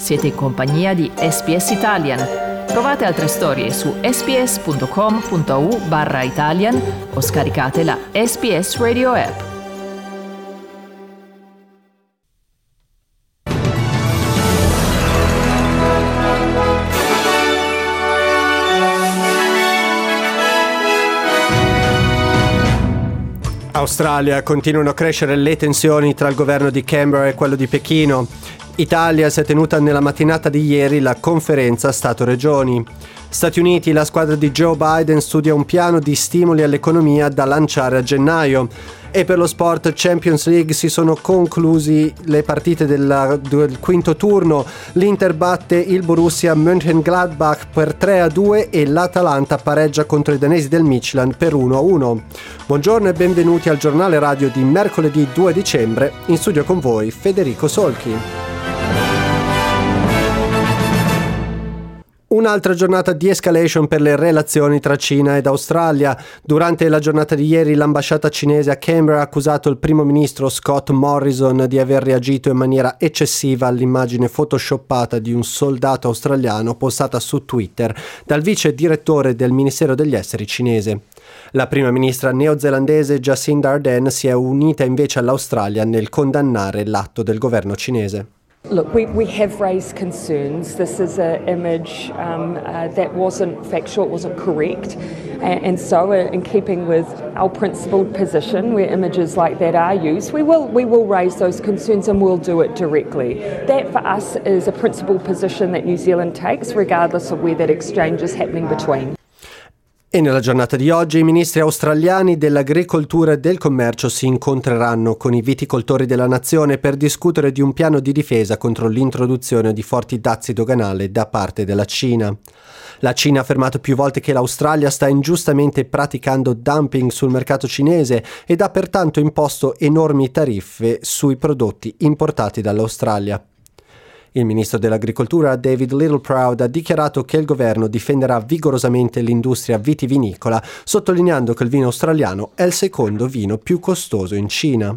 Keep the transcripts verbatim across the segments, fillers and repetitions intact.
Siete in compagnia di S B S Italian. Trovate altre storie su sbs.com.au barra Italian o scaricate la S B S Radio app. Australia, continuano a crescere le tensioni tra il governo di Canberra e quello di Pechino. Italia, si è tenuta nella mattinata di ieri la conferenza Stato-Regioni. Stati Uniti, la squadra di Joe Biden studia un piano di stimoli all'economia da lanciare a gennaio. E per lo sport Champions League si sono conclusi le partite della, del quinto turno. L'Inter batte il Borussia Mönchengladbach per tre a due e l'Atalanta pareggia contro i danesi del Midtjylland per uno a uno. Buongiorno e benvenuti al giornale radio di mercoledì due dicembre. In studio con voi Federico Solchi. Un'altra giornata di escalation per le relazioni tra Cina ed Australia. Durante la giornata di ieri l'ambasciata cinese a Canberra ha accusato il primo ministro Scott Morrison di aver reagito in maniera eccessiva all'immagine photoshoppata di un soldato australiano postata su Twitter dal vice direttore del Ministero degli Esteri cinese. La prima ministra neozelandese Jacinda Ardern si è unita invece all'Australia nel condannare l'atto del governo cinese. Look, we, we have raised concerns. This is an image um, uh, that wasn't factual, it wasn't correct. And, and so uh, in keeping with our principled position where images like that are used, we will, we will raise those concerns and we'll do it directly. That for us is a principled position that New Zealand takes regardless of where that exchange is happening between. E nella giornata di oggi i ministri australiani dell'agricoltura e del commercio si incontreranno con i viticoltori della nazione per discutere di un piano di difesa contro l'introduzione di forti dazi doganali da parte della Cina. La Cina ha affermato più volte che l'Australia sta ingiustamente praticando dumping sul mercato cinese ed ha pertanto imposto enormi tariffe sui prodotti importati dall'Australia. Il ministro dell'agricoltura David Littleproud ha dichiarato che il governo difenderà vigorosamente l'industria vitivinicola, sottolineando che il vino australiano è il secondo vino più costoso in Cina.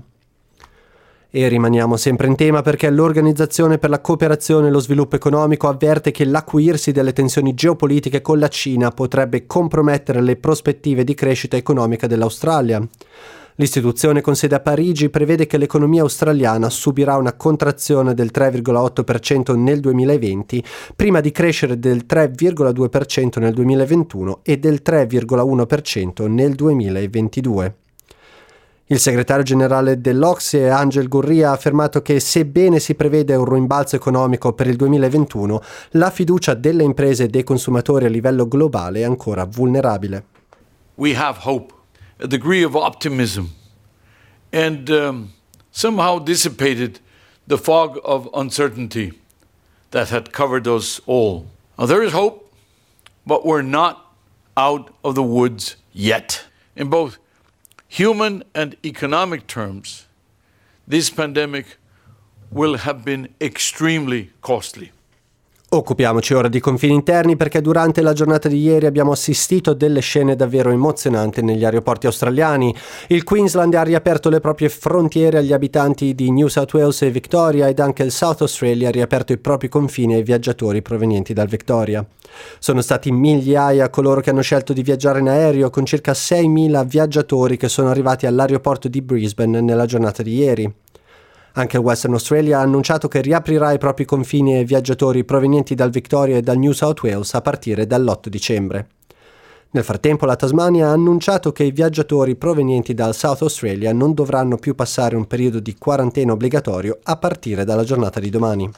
E rimaniamo sempre in tema perché l'Organizzazione per la cooperazione e lo sviluppo economico avverte che l'acuirsi delle tensioni geopolitiche con la Cina potrebbe compromettere le prospettive di crescita economica dell'Australia. L'istituzione con sede a Parigi prevede che l'economia australiana subirà una contrazione del tre virgola otto per cento nel duemilaventi, prima di crescere del tre virgola due per cento nel duemilaventuno e del tre virgola uno per cento nel duemilaventidue. Il segretario generale dell'O C S E, Angel Gurria, ha affermato che sebbene si prevede un rimbalzo economico per il duemilaventuno, la fiducia delle imprese e dei consumatori a livello globale è ancora vulnerabile. We have hope. A degree of optimism, and um, somehow dissipated the fog of uncertainty that had covered us all. Now, there is hope, but we're not out of the woods yet. In both human and economic terms, this pandemic will have been extremely costly. Occupiamoci ora di confini interni perché durante la giornata di ieri abbiamo assistito a delle scene davvero emozionanti negli aeroporti australiani. Il Queensland ha riaperto le proprie frontiere agli abitanti di New South Wales e Victoria ed anche il South Australia ha riaperto i propri confini ai viaggiatori provenienti dal Victoria. Sono stati migliaia coloro che hanno scelto di viaggiare in aereo, con circa seimila viaggiatori che sono arrivati all'aeroporto di Brisbane nella giornata di ieri. Anche il Western Australia ha annunciato che riaprirà i propri confini ai viaggiatori provenienti dal Victoria e dal New South Wales a partire dall'otto dicembre. Nel frattempo la Tasmania ha annunciato che i viaggiatori provenienti dal South Australia non dovranno più passare un periodo di quarantena obbligatorio a partire dalla giornata di domani.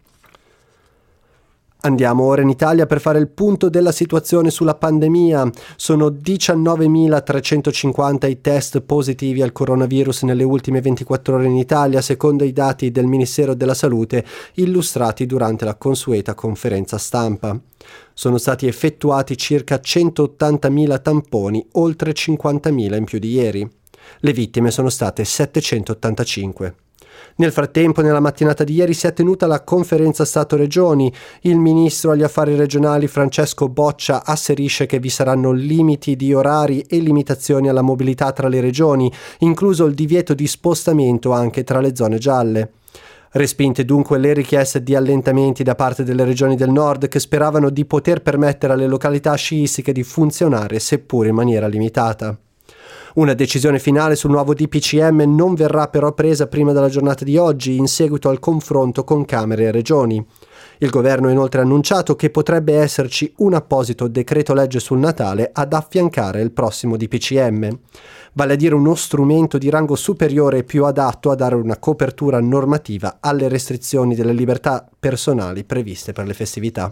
Andiamo ora in Italia per fare il punto della situazione sulla pandemia. Sono diciannovemilatrecentocinquanta i test positivi al coronavirus nelle ultime ventiquattro ore in Italia, secondo i dati del Ministero della Salute illustrati durante la consueta conferenza stampa. Sono stati effettuati circa centottantamila tamponi, oltre cinquantamila in più di ieri. Le vittime sono state settecentottantacinque. Nel frattempo, nella mattinata di ieri si è tenuta la conferenza Stato-Regioni. Il ministro agli affari regionali Francesco Boccia asserisce che vi saranno limiti di orari e limitazioni alla mobilità tra le regioni, incluso il divieto di spostamento anche tra le zone gialle. Respinte dunque le richieste di allentamenti da parte delle regioni del nord che speravano di poter permettere alle località sciistiche di funzionare, seppur in maniera limitata. Una decisione finale sul nuovo D P C M non verrà però presa prima della giornata di oggi, in seguito al confronto con Camere e Regioni. Il governo ha inoltre annunciato che potrebbe esserci un apposito decreto legge sul Natale ad affiancare il prossimo D P C M, vale a dire uno strumento di rango superiore e più adatto a dare una copertura normativa alle restrizioni delle libertà personali previste per le festività.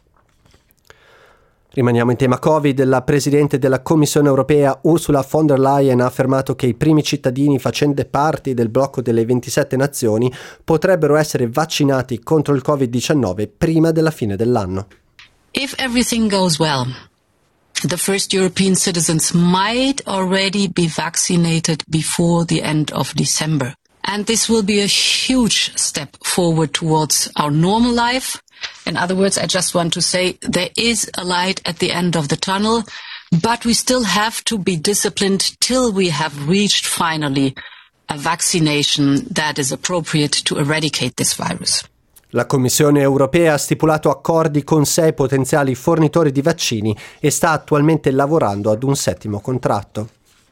Rimaniamo in tema Covid. La Presidente della Commissione europea Ursula von der Leyen ha affermato che i primi cittadini facenti parte del blocco delle ventisette nazioni potrebbero essere vaccinati contro il covid diciannove prima della fine dell'anno. If everything goes well, the first European citizens might already be vaccinated before the end of December. And this will be a huge step forward towards our normal life. In other words, I just want to say there is a light at the end of the tunnel, but we still have to be disciplined till we have reached finally a vaccination that is appropriate to eradicate this virus. La Commissione europea ha stipulato accordi con sei potenziali fornitori di vaccini e sta attualmente lavorando ad un settimo contratto.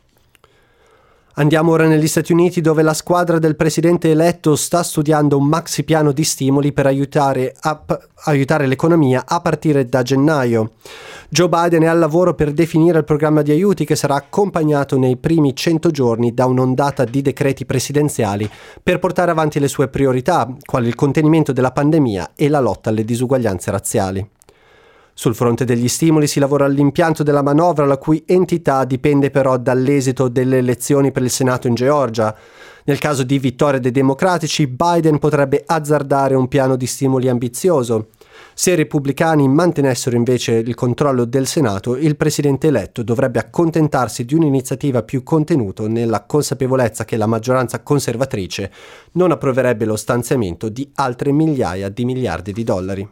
Andiamo ora negli Stati Uniti, dove la squadra del presidente eletto sta studiando un maxi piano di stimoli per aiutare, a, aiutare l'economia a partire da gennaio. Joe Biden è al lavoro per definire il programma di aiuti che sarà accompagnato nei primi cento giorni da un'ondata di decreti presidenziali per portare avanti le sue priorità, quali il contenimento della pandemia e la lotta alle disuguaglianze razziali. Sul fronte degli stimoli si lavora all'impianto della manovra, la cui entità dipende però dall'esito delle elezioni per il Senato in Georgia. Nel caso di vittoria dei democratici, Biden potrebbe azzardare un piano di stimoli ambizioso. Se i repubblicani mantenessero invece il controllo del Senato, il presidente eletto dovrebbe accontentarsi di un'iniziativa più contenuta, nella consapevolezza che la maggioranza conservatrice non approverebbe lo stanziamento di altre migliaia di miliardi di dollari.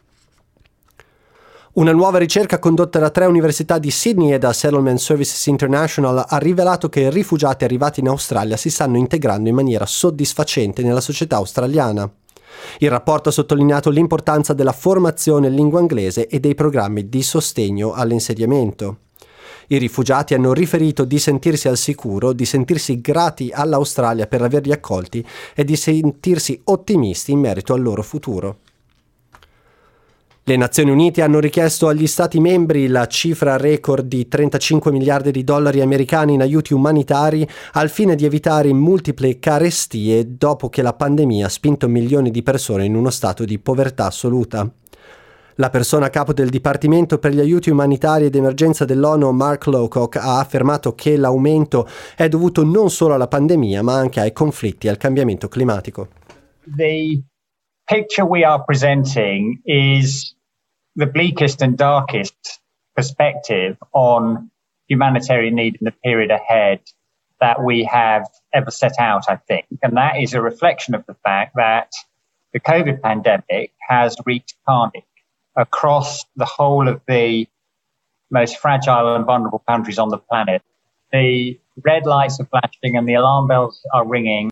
Una nuova ricerca condotta da tre università di Sydney e da Settlement Services International ha rivelato che i rifugiati arrivati in Australia si stanno integrando in maniera soddisfacente nella società australiana. Il rapporto ha sottolineato l'importanza della formazione in lingua inglese e dei programmi di sostegno all'insediamento. I rifugiati hanno riferito di sentirsi al sicuro, di sentirsi grati all'Australia per averli accolti e di sentirsi ottimisti in merito al loro futuro. Le Nazioni Unite hanno richiesto agli Stati membri la cifra record di trentacinque miliardi di dollari americani in aiuti umanitari al fine di evitare multiple carestie dopo che la pandemia ha spinto milioni di persone in uno stato di povertà assoluta. La persona a capo del Dipartimento per gli aiuti umanitari ed emergenza dell'ONU, Mark Lowcock, ha affermato che l'aumento è dovuto non solo alla pandemia ma anche ai conflitti e al cambiamento climatico. The picture we are presenting is the bleakest and darkest perspective on humanitarian need in the period ahead that we have ever set out, I think. And that is a reflection of the fact that the COVID pandemic has wreaked carnage across the whole of the most fragile and vulnerable countries on the planet. The red lights are flashing and the alarm bells are ringing.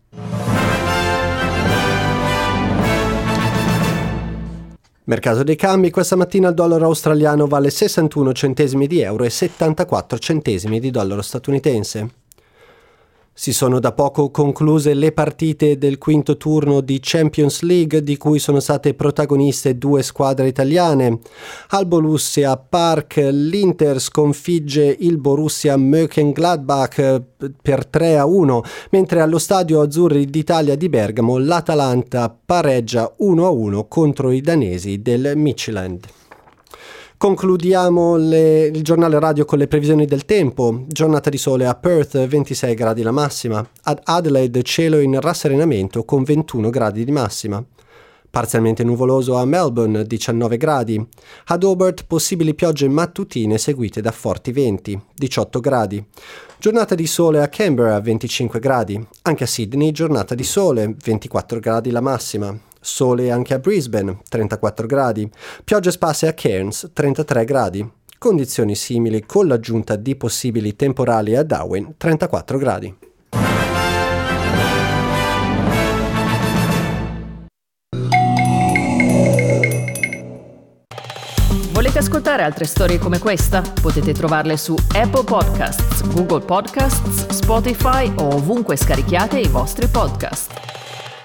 Mercato dei cambi: questa mattina il dollaro australiano vale sessantuno centesimi di euro e settantaquattro centesimi di dollaro statunitense. Si sono da poco concluse le partite del quinto turno di Champions League, di cui sono state protagoniste due squadre italiane. Al Borussia Park l'Inter sconfigge il Borussia Mönchengladbach per tre a uno, mentre allo Stadio Azzurri d'Italia di Bergamo l'Atalanta pareggia uno a uno contro i danesi del Midtjylland. Concludiamo le, il giornale radio con le previsioni del tempo. Giornata di sole a Perth, ventisei gradi la massima. Ad Adelaide cielo in rasserenamento con ventuno gradi di massima. Parzialmente nuvoloso a Melbourne, diciannove gradi. Ad Hobart possibili piogge mattutine seguite da forti venti, diciotto gradi. Giornata di sole a Canberra, venticinque gradi. Anche a Sydney giornata di sole, ventiquattro gradi la massima. Sole anche a Brisbane, trentaquattro gradi. Piogge sparse a Cairns, trentatré gradi. Condizioni simili con l'aggiunta di possibili temporali a Darwin, trentaquattro gradi. Volete ascoltare altre storie come questa? Potete trovarle su Apple Podcasts, Google Podcasts, Spotify o ovunque scarichiate i vostri podcast.